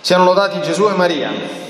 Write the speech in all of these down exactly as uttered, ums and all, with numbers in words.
Siano lodati Gesù e Maria.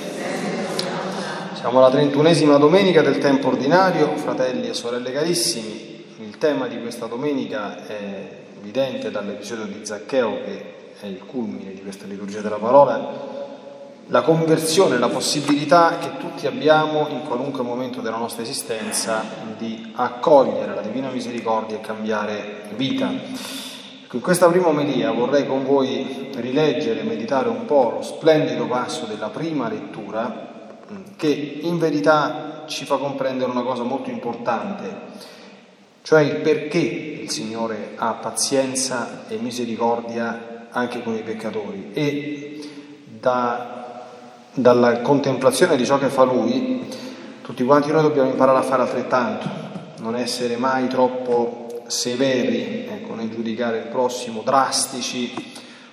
Siamo alla trentunesima domenica del tempo ordinario, fratelli e sorelle carissimi. Il tema di questa domenica è evidente dall'episodio di Zaccheo, che è il culmine di questa liturgia della parola, la conversione, la possibilità che tutti abbiamo in qualunque momento della nostra esistenza di accogliere la Divina Misericordia e cambiare vita. In questa prima omelia vorrei con voi rileggere e meditare un po' lo splendido passo della prima lettura, che in verità ci fa comprendere una cosa molto importante, cioè il perché il Signore ha pazienza e misericordia anche con i peccatori, e da, dalla contemplazione di ciò che fa Lui tutti quanti noi dobbiamo imparare a fare altrettanto, non essere mai troppo severi, ecco, nel giudicare il prossimo, drastici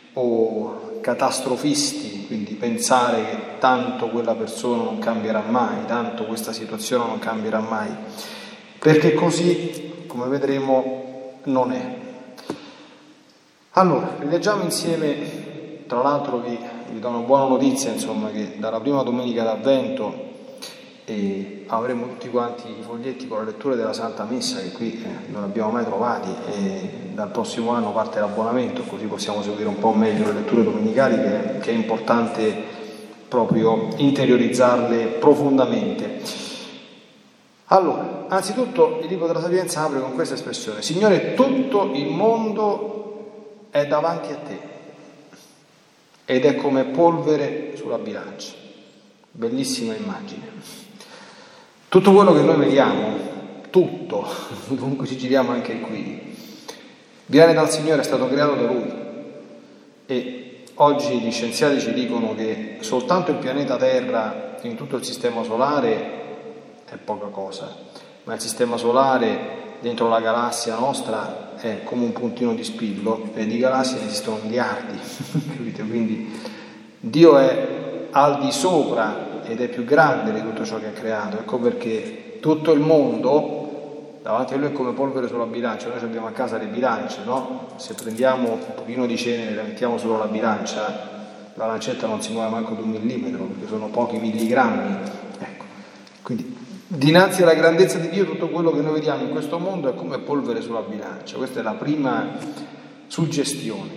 o catastrofisti, quindi pensare che tanto quella persona non cambierà mai, tanto questa situazione non cambierà mai, perché così, come vedremo, non è. Allora, rileggiamo insieme, tra l'altro vi, vi do una buona notizia, insomma, che dalla prima domenica d'Avvento e avremo tutti quanti i foglietti con la lettura della Santa Messa, che qui eh, non abbiamo mai trovati, e dal prossimo anno parte l'abbonamento, così possiamo seguire un po' meglio le letture domenicali, che, che è importante proprio interiorizzarle profondamente. Allora, anzitutto il libro della Sapienza apre con questa espressione: Signore, tutto il mondo è davanti a te ed è come polvere sulla bilancia. Bellissima immagine. Tutto quello che noi vediamo, tutto, comunque ci giriamo anche qui, viene dal Signore, è stato creato da Lui. E oggi gli scienziati ci dicono che soltanto il pianeta Terra in tutto il sistema solare è poca cosa, ma il sistema solare dentro la galassia nostra è come un puntino di spillo, e di galassie ne esistono miliardi, capite? Quindi Dio è al di sopra ed è più grande di tutto ciò che ha creato. Ecco perché tutto il mondo davanti a Lui è come polvere sulla bilancia. Noi abbiamo a casa le bilance, no? Se prendiamo un pochino di cenere e la mettiamo sulla bilancia, la lancetta non si muove manco di un millimetro, perché sono pochi milligrammi. Ecco, quindi dinanzi alla grandezza di Dio tutto quello che noi vediamo in questo mondo è come polvere sulla bilancia. Questa è la prima suggestione.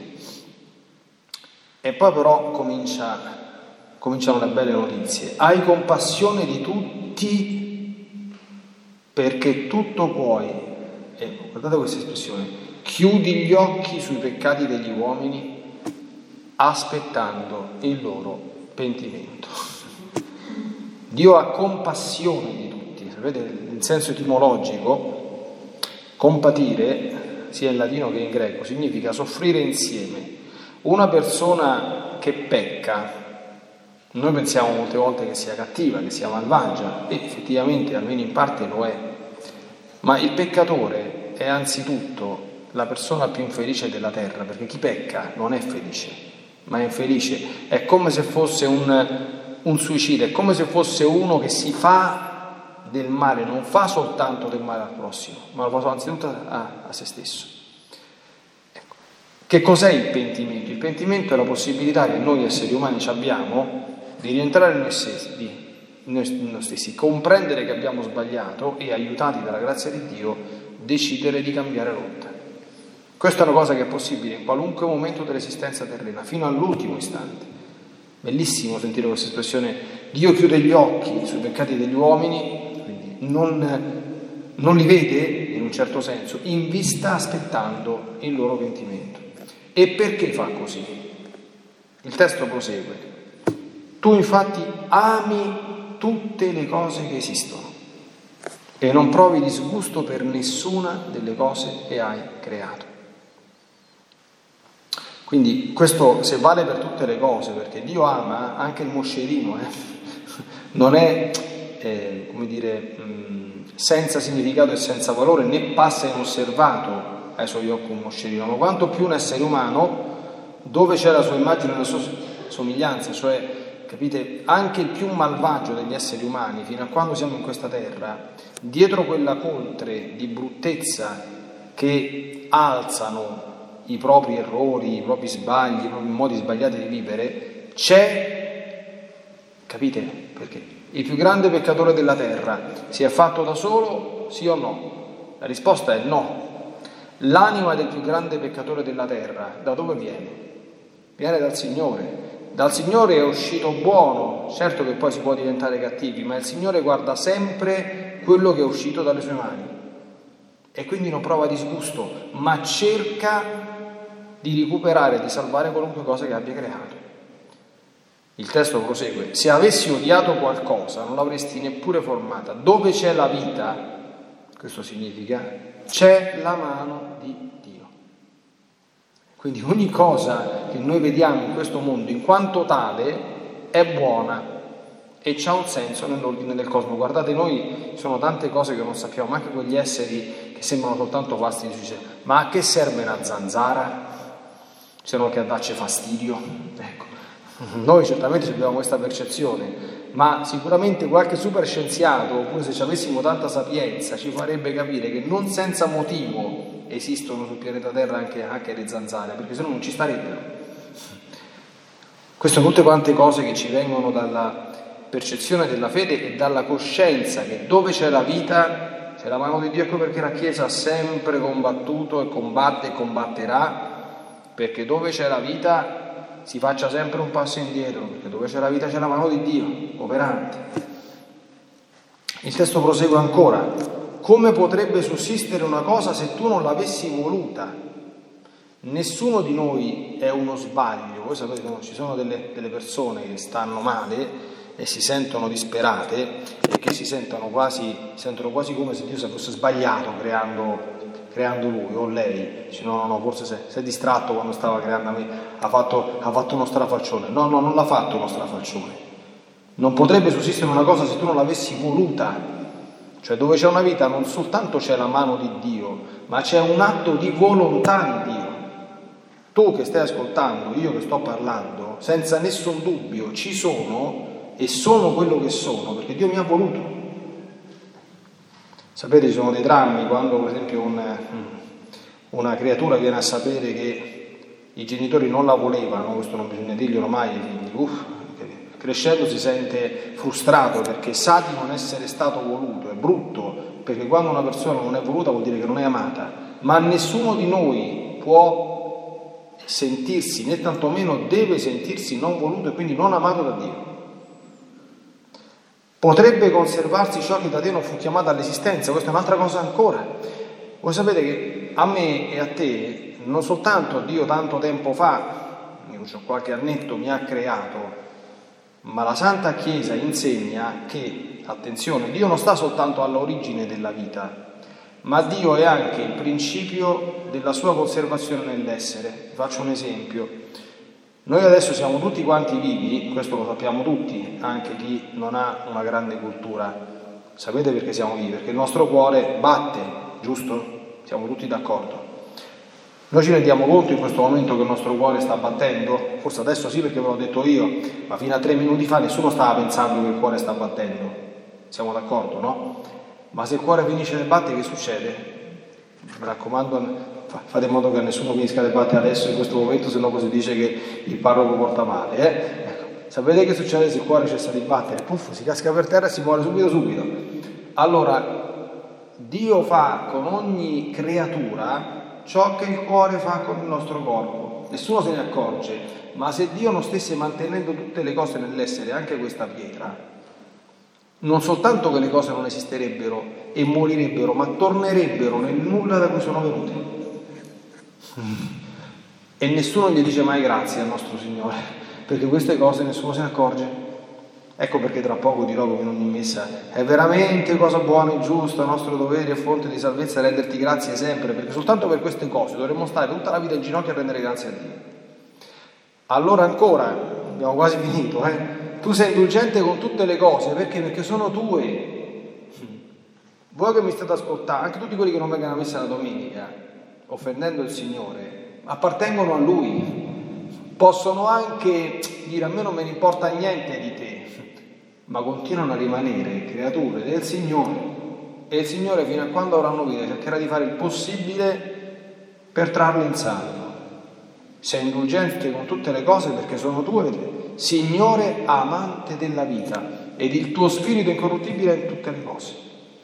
E poi però comincia Cominciano le belle notizie. Hai compassione di tutti perché tutto puoi. E guardate questa espressione: chiudi gli occhi sui peccati degli uomini aspettando il loro pentimento. Dio ha compassione di tutti. Sapete il senso etimologico? Compatire, sia in latino che in greco, significa soffrire insieme. Una persona che pecca, noi pensiamo molte volte che sia cattiva, che sia malvagia, e effettivamente almeno in parte lo è, ma il peccatore è anzitutto la persona più infelice della terra, perché chi pecca non è felice, ma è infelice. È come se fosse un, un suicida, è come se fosse uno che si fa del male, non fa soltanto del male al prossimo, ma lo fa anzitutto a, a se stesso. Ecco. Che cos'è il pentimento? Il pentimento è la possibilità che noi esseri umani ci abbiamo di rientrare in noi stessi, di noi, noi stessi, comprendere che abbiamo sbagliato e, aiutati dalla grazia di Dio, decidere di cambiare rotta. Questa è una cosa che è possibile in qualunque momento dell'esistenza terrena, fino all'ultimo istante. Bellissimo sentire questa espressione: Dio chiude gli occhi sui peccati degli uomini, quindi non, non li vede in un certo senso, in vista aspettando il loro pentimento. E perché fa così? Il testo prosegue: tu infatti ami tutte le cose che esistono e non provi disgusto per nessuna delle cose che hai creato. Quindi questo, se vale per tutte le cose, perché Dio ama anche il moscerino, eh? non è eh, come dire mh, senza significato e senza valore, né passa inosservato ai suoi occhi un moscerino, ma quanto più un essere umano dove c'è la sua immagine e la sua somiglianza, cioè, capite, anche il più malvagio degli esseri umani, fino a quando siamo in questa terra, dietro quella coltre di bruttezza che alzano i propri errori, i propri sbagli, i propri modi sbagliati di vivere, C'è, capite? Perché il più grande peccatore della terra si è fatto da solo, sì o no? La risposta è no. L'anima del più grande peccatore della terra, da dove viene? Viene dal Signore. Dal Signore è uscito buono, certo che poi si può diventare cattivi, ma il Signore guarda sempre quello che è uscito dalle sue mani e quindi non prova disgusto, ma cerca di recuperare, di salvare qualunque cosa che abbia creato. Il testo prosegue: se avessi odiato qualcosa non l'avresti neppure formata. Dove c'è la vita, questo significa, c'è la mano di Dio. Quindi ogni cosa che noi vediamo in questo mondo in quanto tale è buona e c'ha un senso nell'ordine del cosmo. Guardate, noi ci sono tante cose che non sappiamo, ma anche quegli esseri che sembrano soltanto fastidiosi. Ma a che serve una zanzara se non che a darci fastidio? Ecco, noi certamente abbiamo questa percezione, ma sicuramente qualche super scienziato, oppure se ci avessimo tanta sapienza, ci farebbe capire che non senza motivo esistono sul pianeta Terra anche, anche le zanzare, perché se no non ci starebbero. Queste sono tutte quante cose che ci vengono dalla percezione della fede e dalla coscienza che dove c'è la vita c'è la mano di Dio. Ecco perché la Chiesa ha sempre combattuto e combatte e combatterà, perché dove c'è la vita si faccia sempre un passo indietro, perché dove c'è la vita c'è la mano di Dio operante. Il testo prosegue ancora: come potrebbe sussistere una cosa se tu non l'avessi voluta? Nessuno di noi è uno sbaglio. Voi sapete, no? Ci sono delle, delle persone che stanno male e si sentono disperate e che si sentono quasi, sentono quasi come se Dio si fosse sbagliato creando, creando lui o lei. Dice, no, no, no, forse si è, è distratto quando stava creando me, ha fatto, ha fatto uno strafalcione. No, no, non l'ha fatto uno strafalcione. Non potrebbe sussistere una cosa se tu non l'avessi voluta. Cioè, dove c'è una vita non soltanto c'è la mano di Dio, ma c'è un atto di volontà di Dio. Tu che stai ascoltando, io che sto parlando, senza nessun dubbio ci sono e sono quello che sono, perché Dio mi ha voluto. Sapete, ci sono dei drammi quando, per esempio, un, una creatura viene a sapere che i genitori non la volevano, questo non bisogna dirglielo mai ai figli, uff, crescendo si sente frustrato perché sa di non essere stato voluto. È brutto, perché quando una persona non è voluta vuol dire che non è amata, ma nessuno di noi può sentirsi, né tantomeno deve sentirsi non voluto e quindi non amato da Dio. Potrebbe conservarsi ciò che da te non fu chiamato all'esistenza. Questa è un'altra cosa ancora. Voi sapete che a me e a te non soltanto Dio tanto tempo fa, io qualche annetto, mi ha creato, ma la Santa Chiesa insegna che, attenzione, Dio non sta soltanto all'origine della vita, ma Dio è anche il principio della sua conservazione nell'essere. Vi faccio un esempio. Noi adesso siamo tutti quanti vivi, questo lo sappiamo tutti, anche chi non ha una grande cultura. Sapete perché siamo vivi? Perché il nostro cuore batte, giusto? Siamo tutti d'accordo. Noi ci rendiamo conto in questo momento che il nostro cuore sta battendo? Forse adesso sì, perché ve l'ho detto io, ma fino a tre minuti fa nessuno stava pensando che il cuore sta battendo. Siamo d'accordo, no? Ma se il cuore finisce di battere, che succede? Mi raccomando, fate in modo che nessuno finisca di battere adesso in questo momento, se no così dice che il parroco porta male. Eh? Ecco. Sapete che succede se il cuore cessa di battere? Puff, si casca per terra e si muore subito subito. Allora, Dio fa con ogni creatura ciò che il cuore fa con il nostro corpo. Nessuno se ne accorge, ma se Dio non stesse mantenendo tutte le cose nell'essere, anche questa pietra, non soltanto che le cose non esisterebbero e morirebbero, ma tornerebbero nel nulla da cui sono venute. E nessuno gli dice mai grazie al nostro Signore, perché queste cose nessuno se ne accorge. Ecco perché tra poco dirò come in ogni messa: è veramente cosa buona e giusta, nostro dovere e fonte di salvezza renderti grazie sempre, perché soltanto per queste cose dovremmo stare tutta la vita in ginocchio a rendere grazie a Dio. Allora ancora, abbiamo quasi finito, eh? Tu sei indulgente con tutte le cose, perché? Perché sono tue. Voi che mi state ascoltando, anche tutti quelli che non vengono a messa la domenica, offendendo il Signore, appartengono a Lui. Possono anche dire: a me non me ne importa niente di te, ma continuano a rimanere creature del Signore, e il Signore, fino a quando avranno vita, cercherà di fare il possibile per trarle in salvo. Sei indulgente con tutte le cose perché sono tue Signore amante della vita, ed il tuo spirito incorruttibile in tutte le cose.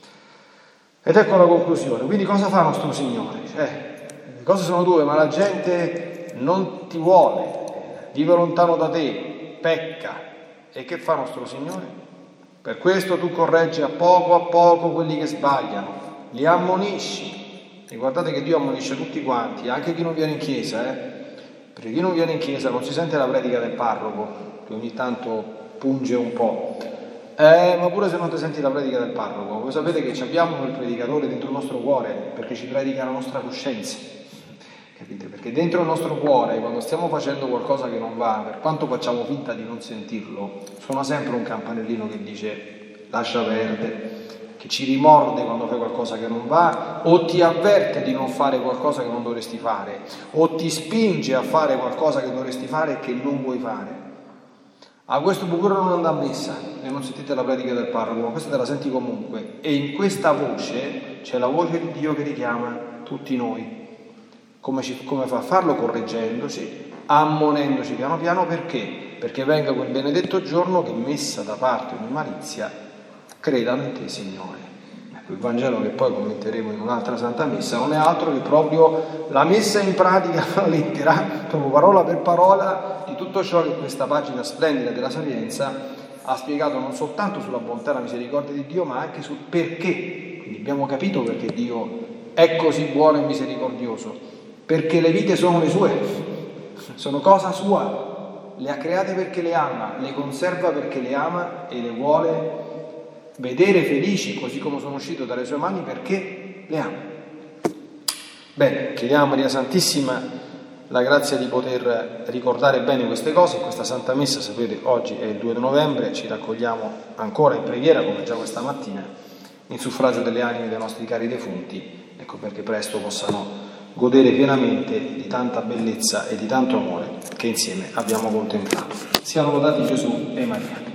Ed ecco la conclusione. Quindi cosa fa nostro Signore? Cioè, le cose sono due, ma la gente non ti vuole, vive lontano da te, pecca. E che fa nostro Signore? Per questo tu correggi a poco a poco quelli che sbagliano, li ammonisci. E guardate che Dio ammonisce tutti quanti, anche chi non viene in chiesa, eh? Perché chi non viene in chiesa non si sente la predica del parroco, che ogni tanto punge un po'. Eh, ma pure se non ti senti la predica del parroco, voi sapete che abbiamo quel predicatore dentro il nostro cuore, perché ci predica la nostra coscienza. Capite? Perché dentro il nostro cuore, quando stiamo facendo qualcosa che non va, per quanto facciamo finta di non sentirlo, suona sempre un campanellino che dice lascia perdere, che ci rimorde quando fai qualcosa che non va, o ti avverte di non fare qualcosa che non dovresti fare, o ti spinge a fare qualcosa che dovresti fare e che non vuoi fare. A questo bucure non andà a messa e non sentite la predica del parroco, ma questa te la senti comunque. E in questa voce c'è la voce di Dio che richiama tutti noi. Come, ci, come fa a farlo? Correggendoci, ammonendoci piano piano. Perché? Perché venga quel benedetto giorno che, messa da parte ogni malizia, credano in te, Signore. Ecco, il Vangelo, che poi commenteremo in un'altra Santa Messa, non è altro che proprio la messa in pratica, la lettera, proprio parola per parola, di tutto ciò che questa pagina splendida della Sapienza ha spiegato, non soltanto sulla bontà e la misericordia di Dio, ma anche sul perché. Quindi abbiamo capito perché Dio è così buono e misericordioso, perché le vite sono le sue, sono cosa sua, le ha create perché le ama, le conserva perché le ama e le vuole vedere felici, così come sono uscito dalle sue mani, perché le ama. Bene, chiediamo a Maria Santissima la grazia di poter ricordare bene queste cose. In questa Santa Messa, sapete, oggi è il due novembre, ci raccogliamo ancora in preghiera, come già questa mattina, in suffragio delle anime dei nostri cari defunti, ecco, perché presto possano godere pienamente di tanta bellezza e di tanto amore che insieme abbiamo contemplato. Siano lodati Gesù e Maria.